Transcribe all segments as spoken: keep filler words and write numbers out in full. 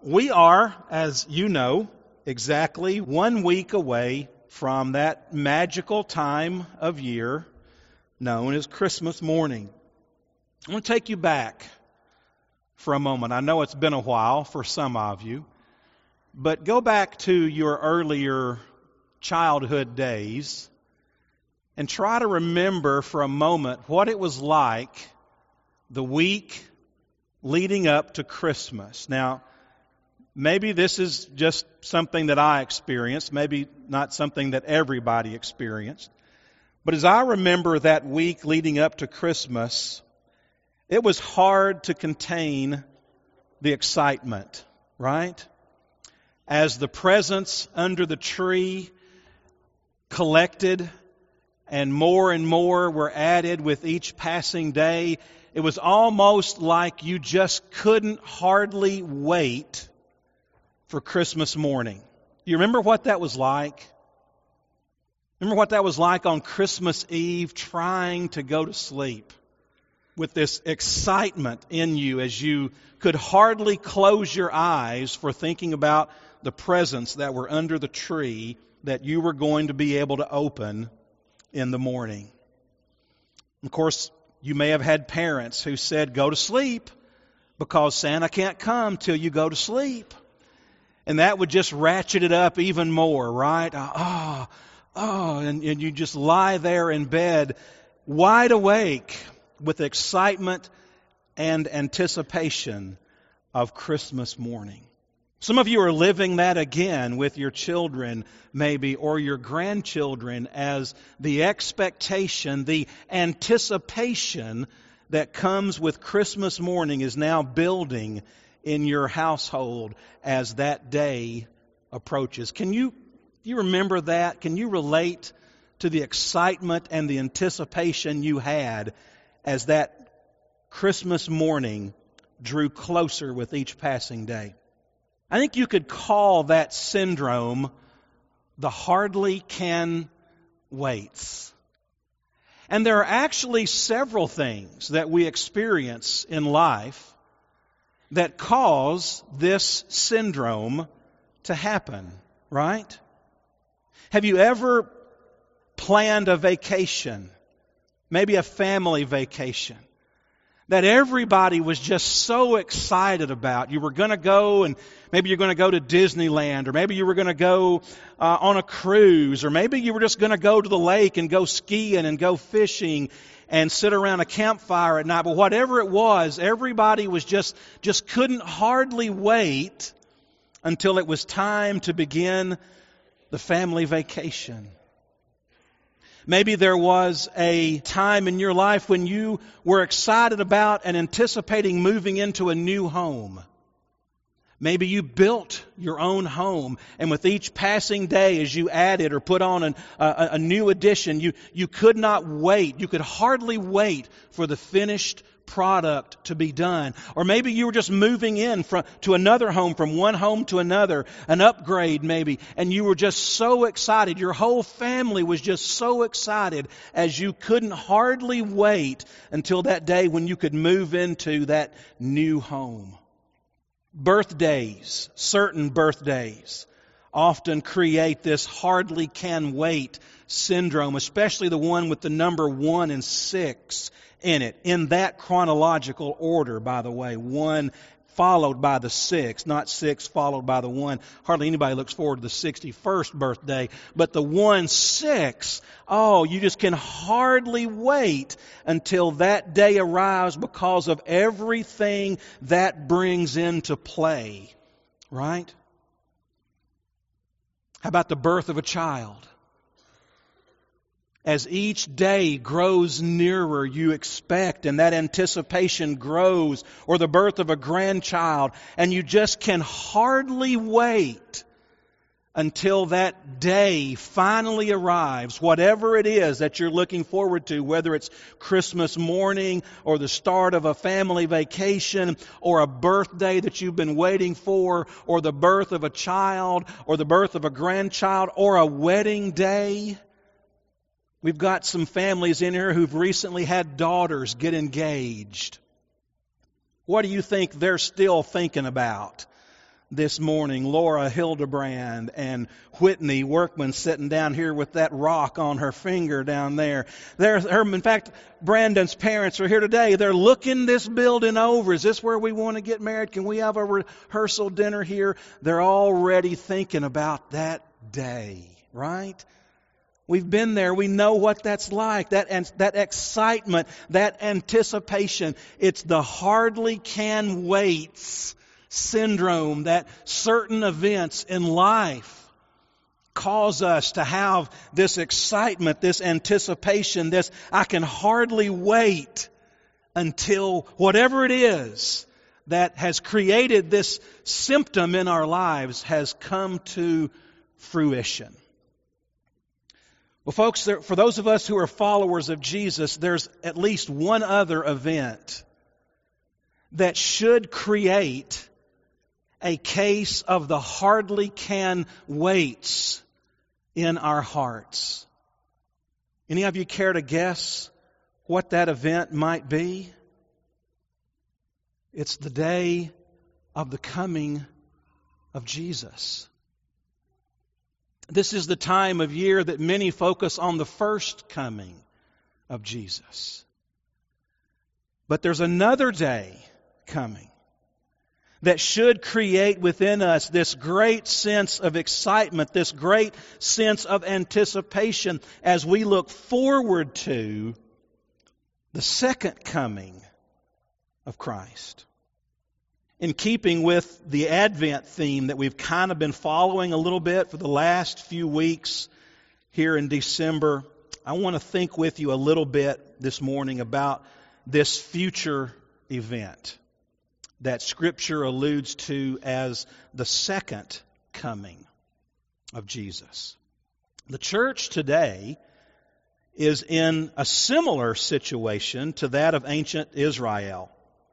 We are, as you know, exactly one week away from that magical time of year known as Christmas morning. I want to take you back for a moment. I know it's been a while for some of you, but go back to your earlier childhood days and try to remember for a moment what it was like the week leading up to Christmas. Now, maybe this is just something that I experienced, maybe not something that everybody experienced. But as I remember that week leading up to Christmas, it was hard to contain the excitement, right? As the presents under the tree collected and more and more were added with each passing day, it was almost like you just couldn't hardly wait for Christmas morning. You remember what that was like? Remember what that was like on Christmas Eve, trying to go to sleep with this excitement in you as you could hardly close your eyes for thinking about the presents that were under the tree that you were going to be able to open in the morning. Of course, you may have had parents who said, go to sleep because Santa can't come till you go to sleep. And that would just ratchet it up even more, right? Oh, oh, and, and you just lie there in bed wide awake with excitement and anticipation of Christmas morning. Some of you are living that again with your children, maybe, or your grandchildren, as the expectation, the anticipation that comes with Christmas morning is now building in your household as that day approaches. Can you, you remember that? Can you relate to the excitement and the anticipation you had as that Christmas morning drew closer with each passing day? I think you could call that syndrome the hardly can waits. And there are actually several things that we experience in life that cause this syndrome to happen, right? Have you ever planned a vacation, maybe a family vacation, that everybody was just so excited about? You were going to go, and maybe you're going to go to Disneyland, or maybe you were going to go uh, on a cruise, or maybe you were just going to go to the lake and go skiing and go fishing and sit around a campfire at night. But whatever it was, everybody was just, just couldn't hardly wait until it was time to begin the family vacation. Maybe there was a time in your life when you were excited about and anticipating moving into a new home. Maybe you built your own home, and with each passing day as you added or put on an, a, a new addition, you, you could not wait. You could hardly wait for the finished product to be done. Or maybe you were just moving in from, to another home, from one home to another, an upgrade maybe, and you were just so excited. Your whole family was just so excited as you couldn't hardly wait until that day when you could move into that new home. Birthdays, certain birthdays, often create this hardly can wait syndrome, especially the one with the number one and six in it. In that chronological order, by the way, one followed by the six, not six followed by the one. Hardly anybody looks forward to the sixty-first birthday, but the one six, oh, you just can hardly wait until that day arrives because of everything that brings into play, right? How about the birth of a child? As each day grows nearer, you expect, and that anticipation grows, or the birth of a grandchild, and you just can hardly wait until that day finally arrives, whatever it is that you're looking forward to, whether it's Christmas morning or the start of a family vacation or a birthday that you've been waiting for, or the birth of a child or the birth of a grandchild or a wedding day. We've got some families in here who've recently had daughters get engaged. What do you think they're still thinking about? this morning. Laura Hildebrand and Whitney Workman sitting down here with that rock on her finger down there. There's her, in fact, Brandon's parents are here today. They're looking this building over. Is this where we want to get married? Can we have a rehearsal dinner here? They're already thinking about that day, right? We've been there. We know what that's like. That, that excitement, that anticipation. It's the hardly can waits syndrome that certain events in life cause us to have this excitement, this anticipation, this I can hardly wait until whatever it is that has created this symptom in our lives has come to fruition. Well, folks, there, for those of us who are followers of Jesus, there's at least one other event that should create a case of the hardly can waits in our hearts. Any of you care to guess what that event might be? It's the day of the coming of Jesus. This is the time of year that many focus on the first coming of Jesus. But there's another day coming that should create within us this great sense of excitement, this great sense of anticipation as we look forward to the second coming of Christ. In keeping with the Advent theme that we've kind of been following a little bit for the last few weeks here in December, I want to think with you a little bit this morning about this future event that Scripture alludes to as the second coming of Jesus. The church today is in a similar situation to that of ancient Israel,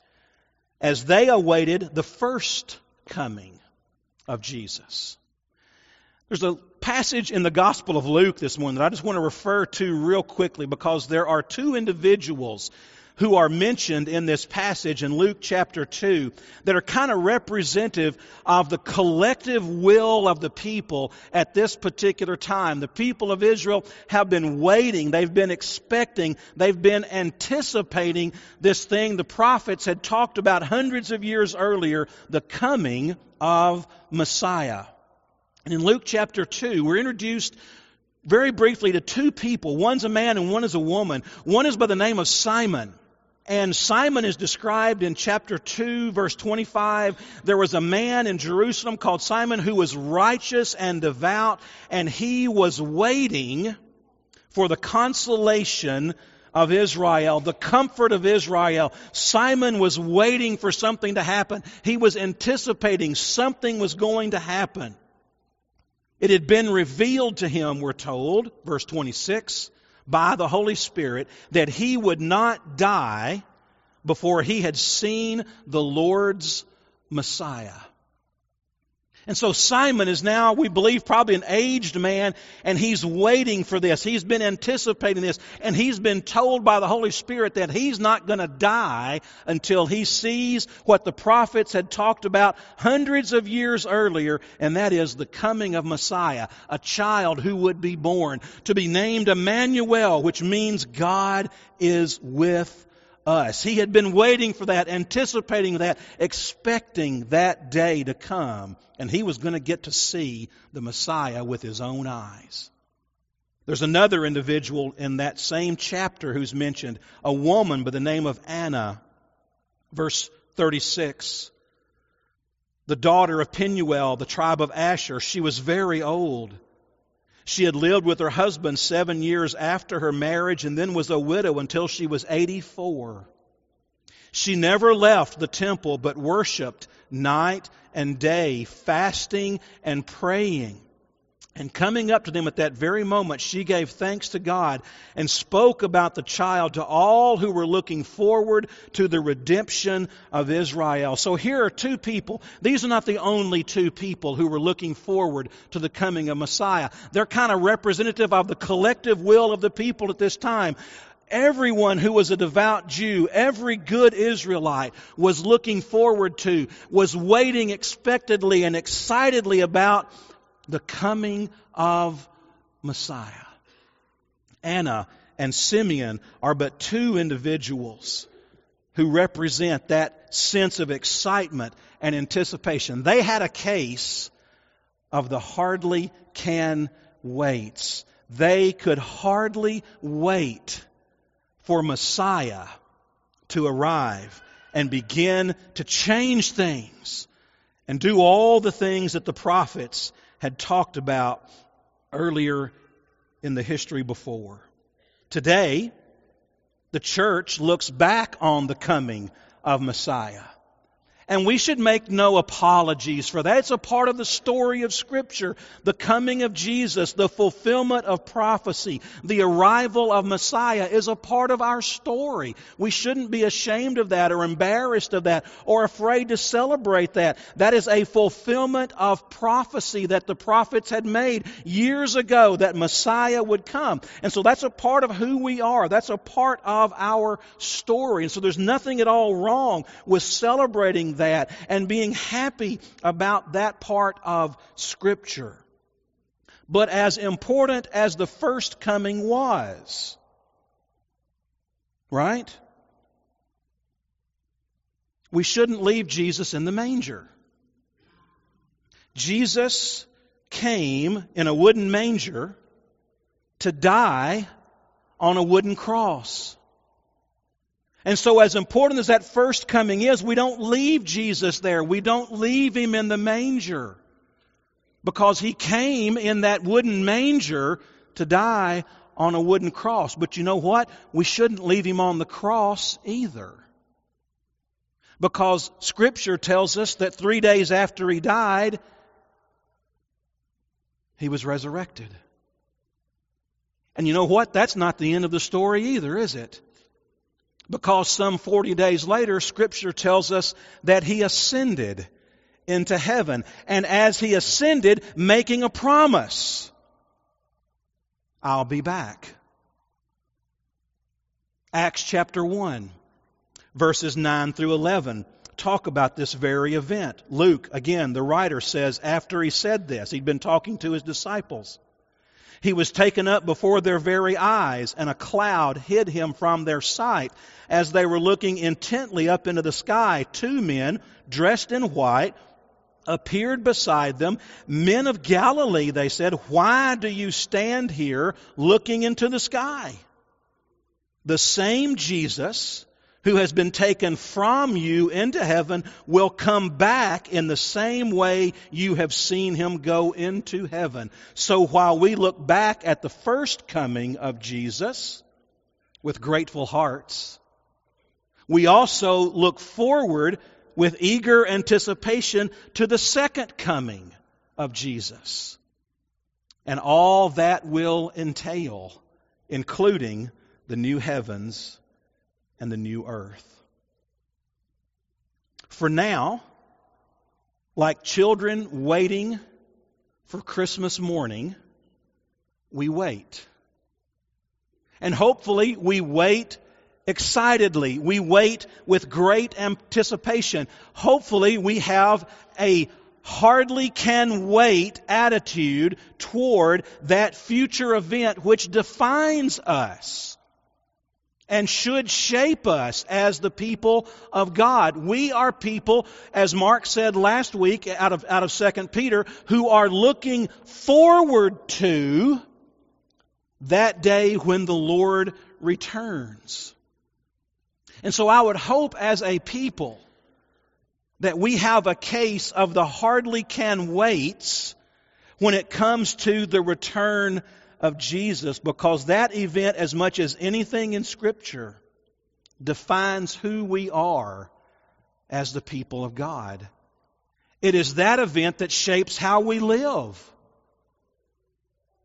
as they awaited the first coming of Jesus. There's a passage in the Gospel of Luke this morning that I just want to refer to real quickly because there are two individuals who are mentioned in this passage in Luke chapter two that are kind of representative of the collective will of the people at this particular time. The people of Israel have been waiting, they've been expecting, they've been anticipating this thing the prophets had talked about hundreds of years earlier, the coming of Messiah. And in Luke chapter two, we're introduced very briefly to two people. One's a man and one is a woman. One is by the name of Simon. And Simon is described in chapter two, verse twenty-five. There was a man in Jerusalem called Simon who was righteous and devout, and he was waiting for the consolation of Israel, the comfort of Israel. Simon was waiting for something to happen. He was anticipating something was going to happen. It had been revealed to him, we're told, verse twenty-six, by the Holy Spirit, that he would not die before he had seen the Lord's Messiah. And so Simon is now, we believe, probably an aged man, and he's waiting for this. He's been anticipating this, and he's been told by the Holy Spirit that he's not going to die until he sees what the prophets had talked about hundreds of years earlier, and that is the coming of Messiah, a child who would be born, to be named Emmanuel, which means God is with us. He had been waiting for that, anticipating that, expecting that day to come, and he was going to get to see the Messiah with his own eyes. There's another individual in that same chapter who's mentioned, a woman by the name of Anna, verse thirty-six. The daughter of Penuel, the tribe of Asher. She was very old. She had lived with her husband seven years after her marriage and then was a widow until she was eighty-four. She never left the temple but worshiped night and day, fasting and praying. And coming up to them at that very moment, she gave thanks to God and spoke about the child to all who were looking forward to the redemption of Israel. So here are two people. These are not the only two people who were looking forward to the coming of Messiah. They're kind of representative of the collective will of the people at this time. everyone who was a devout Jew, every good Israelite was looking forward to, was waiting expectantly and excitedly about the coming of Messiah. Anna and Simeon are but two individuals who represent that sense of excitement and anticipation. They had a case of the hardly can waits. They could hardly wait for Messiah to arrive and begin to change things and do all the things that the prophets had talked about earlier in the history before. Today, the church looks back on the coming of Messiah. And we should make no apologies for that. It's a part of the story of Scripture. The coming of Jesus, the fulfillment of prophecy, the arrival of Messiah is a part of our story. We shouldn't be ashamed of that or embarrassed of that or afraid to celebrate that. That is a fulfillment of prophecy that the prophets had made years ago, that Messiah would come. And so that's a part of who we are. That's a part of our story. And so there's nothing at all wrong with celebrating that and being happy about that part of Scripture. But as important as the first coming was, right? We shouldn't leave Jesus in the manger. Jesus came in a wooden manger to die on a wooden cross. And so as important as that first coming is, we don't leave Jesus there. We don't leave Him in the manger. Because He came in that wooden manger to die on a wooden cross. But you know what? We shouldn't leave Him on the cross either. Because Scripture tells us that three days after He died, He was resurrected. And you know what? That's not the end of the story either, is it? Because some forty days later, Scripture tells us that He ascended into heaven. And as He ascended, making a promise, I'll be back. Acts chapter one, verses nine through eleven, talk about this very event. Luke, again, the writer says, after He said this, He'd been talking to His disciples. He was taken up before their very eyes, and a cloud hid Him from their sight. As they were looking intently up into the sky, two men, dressed in white, appeared beside them. Men of Galilee, they said, why do you stand here looking into the sky? The same Jesus who has been taken from you into heaven will come back in the same way you have seen Him go into heaven. So while we look back at the first coming of Jesus with grateful hearts, we also look forward with eager anticipation to the second coming of Jesus. And all that will entail, including the new heavens and the new earth. For now, like children waiting for Christmas morning, we wait. And hopefully we wait excitedly. We wait with great anticipation. Hopefully we have a hardly can wait attitude toward that future event which defines us and should shape us as the people of God. We are people, as Mark said last week out of, out of Second Peter, who are looking forward to that day when the Lord returns. And so I would hope as a people that we have a case of the hardly can waits when it comes to the return of Jesus, because that event, as much as anything in Scripture, defines who we are as the people of God. It is that event that shapes how we live.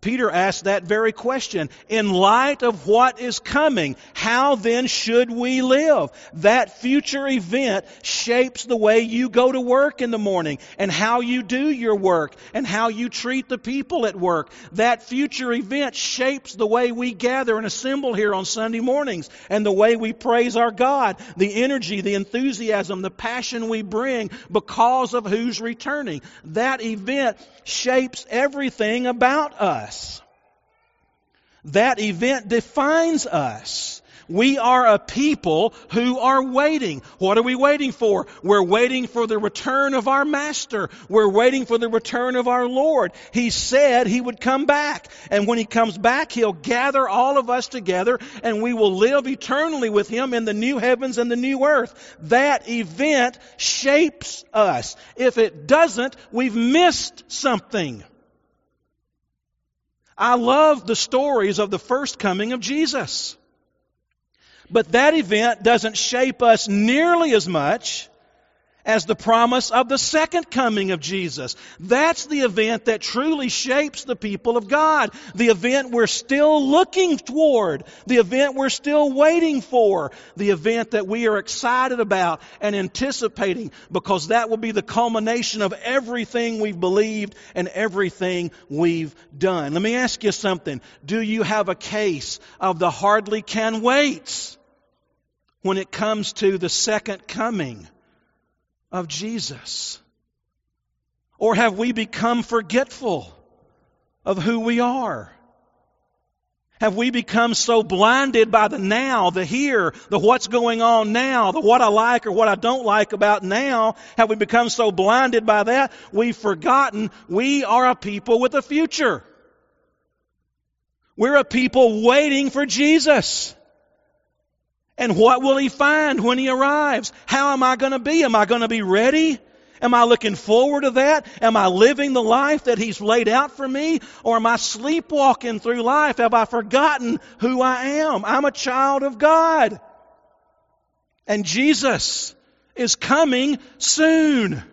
Peter asked that very question. In light of what is coming, how then should we live? That future event shapes the way you go to work in the morning and how you do your work and how you treat the people at work. That future event shapes the way we gather and assemble here on Sunday mornings and the way we praise our God, the energy, the enthusiasm, the passion we bring because of who's returning. That event shapes everything about us. That event defines us. We are a people who are waiting. What are we waiting for? We're waiting for the return of our Master. We're waiting for the return of our Lord. He said He would come back. And when He comes back, He'll gather all of us together and we will live eternally with Him in the new heavens and the new earth. That event shapes us. If it doesn't, we've missed something. I love the stories of the first coming of Jesus. But that event doesn't shape us nearly as much as the promise of the second coming of Jesus. That's the event that truly shapes the people of God. The event we're still looking toward. The event we're still waiting for. The event that we are excited about and anticipating, because that will be the culmination of everything we've believed and everything we've done. Let me ask you something. Do you have a case of the hardly can waits when it comes to the second coming of Jesus? Or have we become forgetful of who we are? Have we become so blinded by the now, the here, the what's going on now, the what I like or what I don't like about now? Have we become so blinded by that we've forgotten we are a people with a future? We're a people waiting for Jesus. And what will He find when He arrives? How am I going to be? Am I going to be ready? Am I looking forward to that? Am I living the life that He's laid out for me? Or am I sleepwalking through life? Have I forgotten who I am? I'm a child of God. And Jesus is coming soon.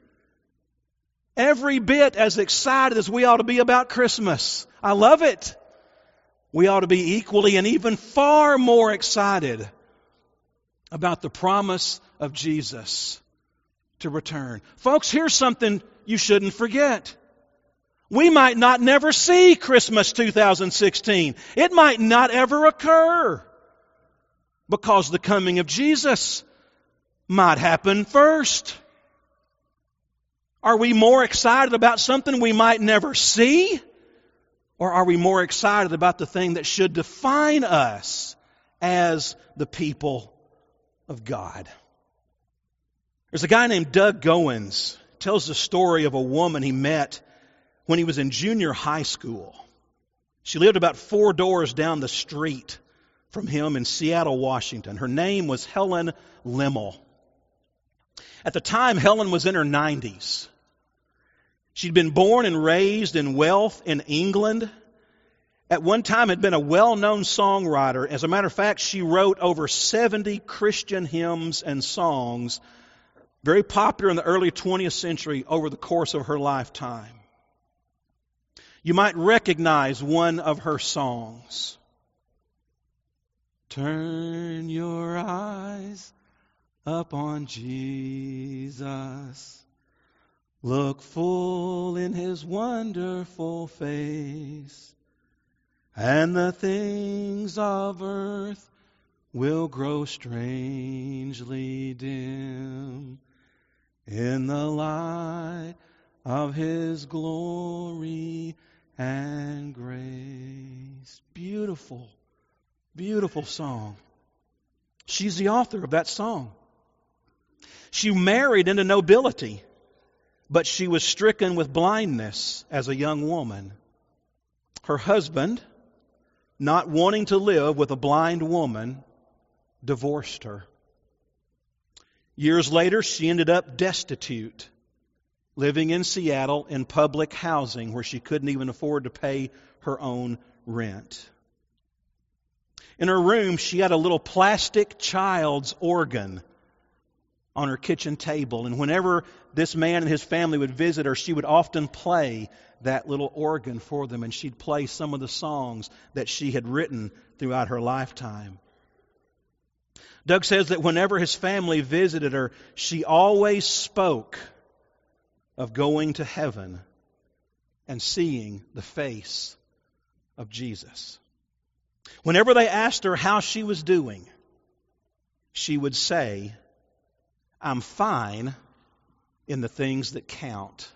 Every bit as excited as we ought to be about Christmas. I love it. We ought to be equally and even far more excited about the promise of Jesus to return. Folks, here's something you shouldn't forget. We might not never see Christmas two thousand sixteen. It might not ever occur because the coming of Jesus might happen first. Are we more excited about something we might never see? Or are we more excited about the thing that should define us as the people of God? There's a guy named Doug Goins. Tells the story of a woman he met when he was in junior high school. She lived about four doors down the street from him in Seattle, Washington. Her name was Helen Lemmel. At the time, Helen was in her nineties. She'd been born and raised in wealth in England. At one time had been a well-known songwriter. As a matter of fact, she wrote over seventy Christian hymns and songs, very popular in the early twentieth century over the course of her lifetime. You might recognize one of her songs. Turn your eyes upon Jesus. Look full in His wonderful face, and the things of earth will grow strangely dim in the light of His glory and grace. Beautiful, beautiful song. She's the author of that song. She married into nobility, but she was stricken with blindness as a young woman. Her husband, not wanting to live with a blind woman, divorced her. Years later, she ended up destitute, living in Seattle in public housing where she couldn't even afford to pay her own rent. In her room, she had a little plastic child's organ on her kitchen table. And whenever this man and his family would visit her, she would often play that little organ for them, and she'd play some of the songs that she had written throughout her lifetime. Doug says that whenever his family visited her, she always spoke of going to heaven and seeing the face of Jesus. Whenever they asked her how she was doing, she would say, "I'm fine in the things that count."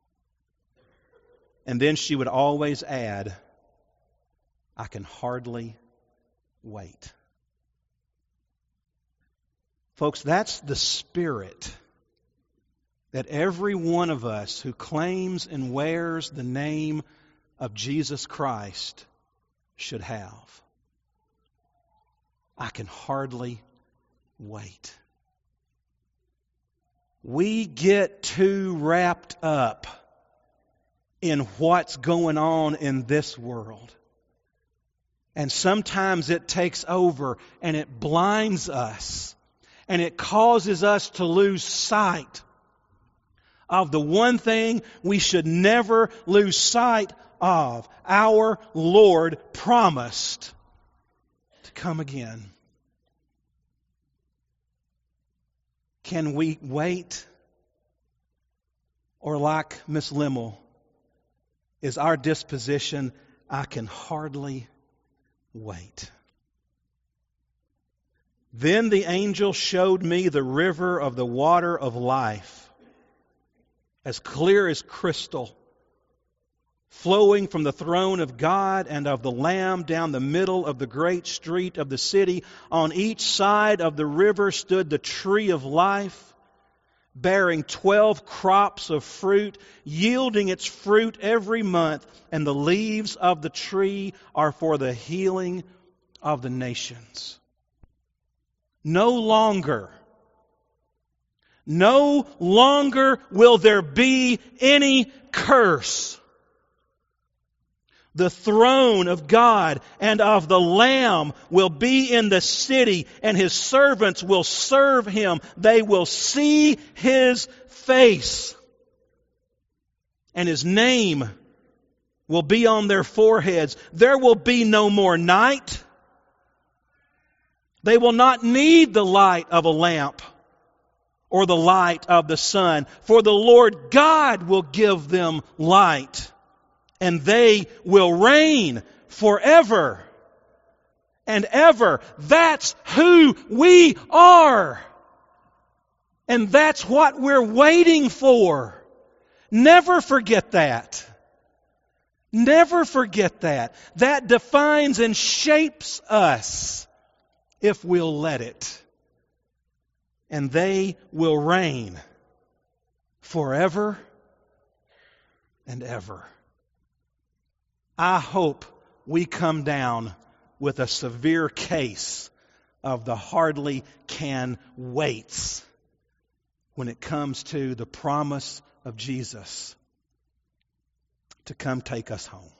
And then she would always add, "I can hardly wait." Folks, that's the spirit that every one of us who claims and wears the name of Jesus Christ should have. I can hardly wait. We get too wrapped up in what's going on in this world. And sometimes it takes over and it blinds us. And it causes us to lose sight of the one thing we should never lose sight of. Our Lord promised to come again. Can we wait? Or like Miss Limmel, is our disposition, I can hardly wait? Then the angel showed me the river of the water of life, as clear as crystal, flowing from the throne of God and of the Lamb down the middle of the great street of the city. On each side of the river stood the tree of life, bearing twelve crops of fruit, yielding its fruit every month, and the leaves of the tree are for the healing of the nations. No longer, no longer will there be any curse. The throne of God and of the Lamb will be in the city, and His servants will serve Him. They will see His face, and His name will be on their foreheads. There will be no more night. They will not need the light of a lamp or the light of the sun, for the Lord God will give them light, and they will reign forever and ever. That's who we are. And that's what we're waiting for. Never forget that. Never forget that. That defines and shapes us, if we'll let it. And they will reign forever and ever. I hope we come down with a severe case of the hardly can waits when it comes to the promise of Jesus to come take us home.